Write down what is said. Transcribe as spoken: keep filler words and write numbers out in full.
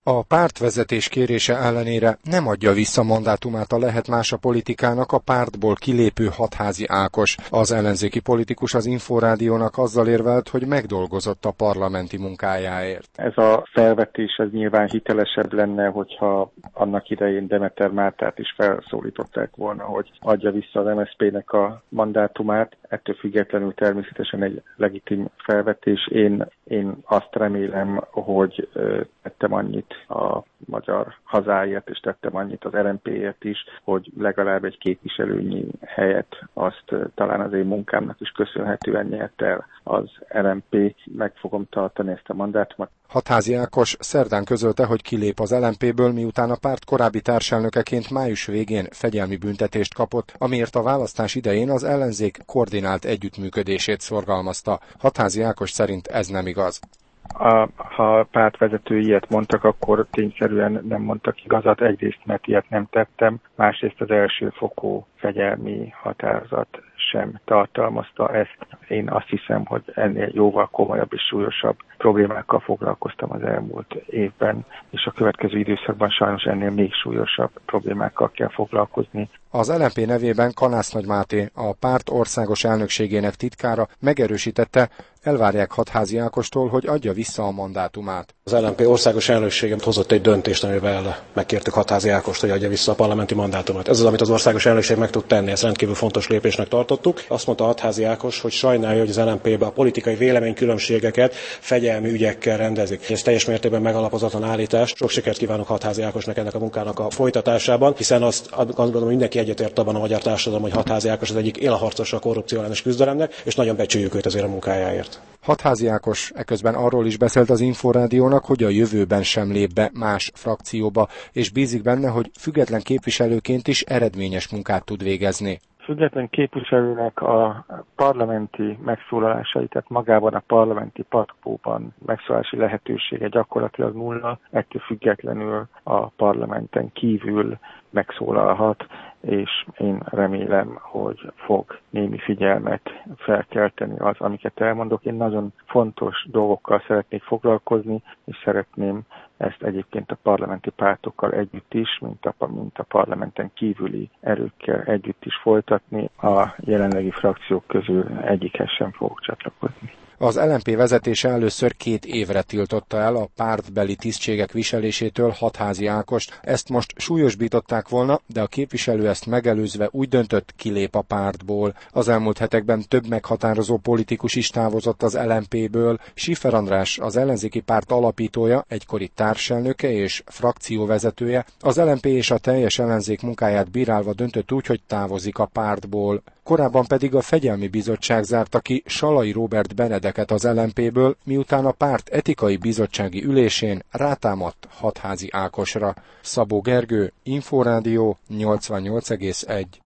A pártvezetés kérése ellenére nem adja vissza mandátumát a Lehet Más a politikának a pártból kilépő Hatházi Ákos. Az ellenzéki politikus az Inforádiónak azzal érvelt, hogy megdolgozott a parlamenti munkájáért. Ez a felvetés ez nyilván hitelesebb lenne, hogyha annak idején Demeter Mártát is felszólították volna, hogy adja vissza az em es zé pének a mandátumát. Ettől függetlenül természetesen egy legitim felvetés. Én, én azt remélem, hogy tettem annyit a magyar hazáért, és tettem annyit az el em péért is, hogy legalább egy képviselőnyi helyet azt talán az én munkámnak is köszönhetően nyert el az el em pé. Meg fogom tartani ezt a mandátumot. Hatházi Ákos szerdán közölte, hogy kilép az el em péből, miután a párt korábbi társelnökeként május végén fegyelmi büntetést kapott, amiért a választás idején az ellenzék koordinált együttműködését szorgalmazta. Hatházi Ákos szerint ez nem igaz. A, ha a pártvezető ilyet mondtak, akkor tényszerűen nem mondtak igazat. Egyrészt, mert ilyet nem tettem, másrészt az elsőfokú fegyelmi határozat sem tartalmazta ezt. Én azt hiszem, hogy ennél jóval komolyabb és súlyosabb problémákkal foglalkoztam az elmúlt évben, és a következő időszakban sajnos ennél még súlyosabb problémákkal kell foglalkozni. Az el em pé nevében Kanász-Nagy Máté, a párt országos elnökségének titkára megerősítette, elvárják Hatházi Ákostól, hogy adja vissza a mandátumát. Az el em pé országos elnöksége hozott egy döntést, amivel megkértük Hatházi Ákost, hogy adja vissza a parlamenti mandátumát. Ez az, amit az országos elnökség meg tud tenni, ezt rendkívül fontos lépésnek tartottuk. Azt mondta Hatházi Ákos, hogy sajnálja, hogy az el em pébe a politikai véleménykülönbségeket fegyelmi ügyekkel rendezik. Ez teljes mértékben megalapozatlan állítás. Sok sikert kívánok Hatházi Ákosnak ennek a munkának a folytatásában, hiszen azt, azt gondolom, mindenki egyetért abban a magyar társadalom, hogy Hatházi Ákos az egyik élharcosa a korrupció ellenes küzdelemnek, és nagyon becsüljük őt ezért a munkájáért. Hatházi Ákos eközben arról is beszélt az Inforádiónak, hogy a jövőben sem lép be más frakcióba, és bízik benne, hogy független képviselőként is eredményes munkát tud végezni. Független képviselőnek a parlamenti megszólalásai, tehát magában a parlamenti patkóban megszólalási lehetősége gyakorlatilag nulla, ettől függetlenül a parlamenten kívül megszólalhat, és én remélem, hogy fog némi figyelmet felkelteni az, amiket elmondok. Én nagyon fontos dolgokkal szeretnék foglalkozni, és szeretném ezt egyébként a parlamenti pártokkal együtt is, mint a, mint a parlamenten kívüli erőkkel együtt is folytatni. A jelenlegi frakciók közül egyikhez sem fogok csatlakozni. Az el em pé vezetése először két évre tiltotta el a pártbeli tisztségek viselésétől Hatházi Ákost. Ezt most súlyosbították volna, de a képviselő ezt megelőzve úgy döntött, kilép a pártból. Az elmúlt hetekben több meghatározó politikus is távozott az el em péből. Schiffer András, az ellenzéki párt alapítója, egykori társelnöke és frakcióvezetője, az el em pé és a teljes ellenzék munkáját bírálva döntött úgy, hogy távozik a pártból. Korábban pedig a Fegyelmi Bizottság zárta ki Salai Róbert Benedeket az el em péből, miután a párt etikai bizottsági ülésén rátámadt Hatházi Ákosra. Szabó Gergő, Inforádió nyolcvannyolc egész egy.